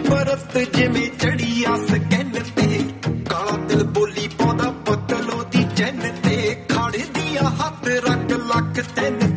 ਬਰਤ ਜਿਵੇਂ ਚੜੀ ਆ ਸਕੈਨ ਤੇ ਕਾਲਾ ਦਿਲ ਬੋਲੀ ਪਾਉਂਦਾ ਪਤਲੋ ਦੀ ਚੈਨ ਤੇ ਖਾੜੇ ਦੀਆਂ ਹੱਥ ਰੱਖ ਲੱਖ ਤੈਨ